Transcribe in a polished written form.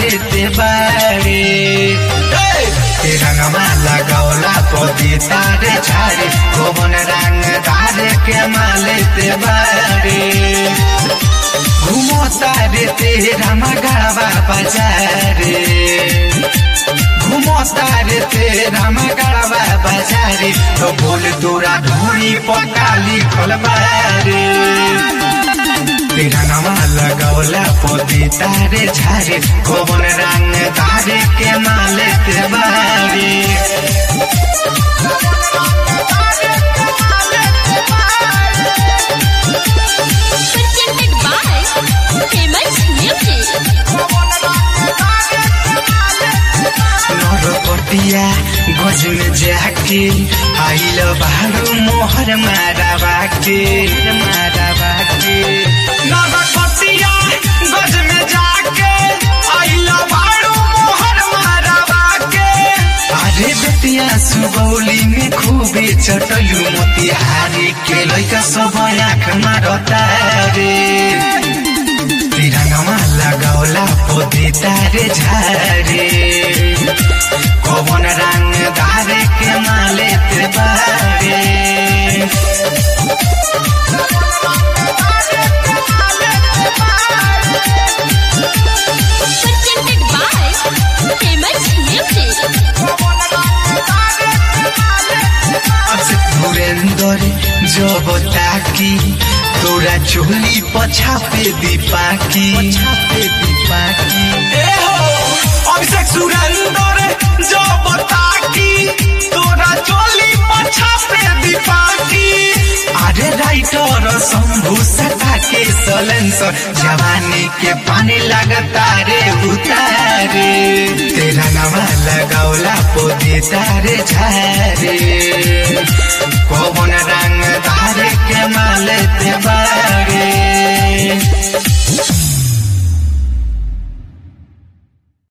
लेते बारे रंगवा लगावला पदी तारे झारे कौन रंग तारे के मालेते बारे घूमो तारे तेरा मगड़वा बाजारे घूमो तारे तेरा मगड़वा बाजारे तो बोल तोरा धूरी पकाली खलबारे रंगवा लगावला पदी तारे झारे कौन रंग तारे के मालेते बारे नरपटिया गज में जाके आइल भाड़ू मोहर मारा बाके नरपटिया गज में जाके आइल भाड़ू मोहर मारा बाके अरे बेटिया सुगौली में खूबे चटलू मोतिहारी के लइका सब आँख मारता रे रंगवा लगावला पदी तारे झारे कौन रंग धारे के मालेते बारे जब ताकी तोरा चोली पछापे दीपाकी अभिषेक सुरेंद्र जब ताकी तोरा चोली पछापे दीपाकी अरे राइटर शंभू सटा के सलेंसर जवानी के पानी लगता रे उतारे तेरा नवा लगावला पदी तारे झारे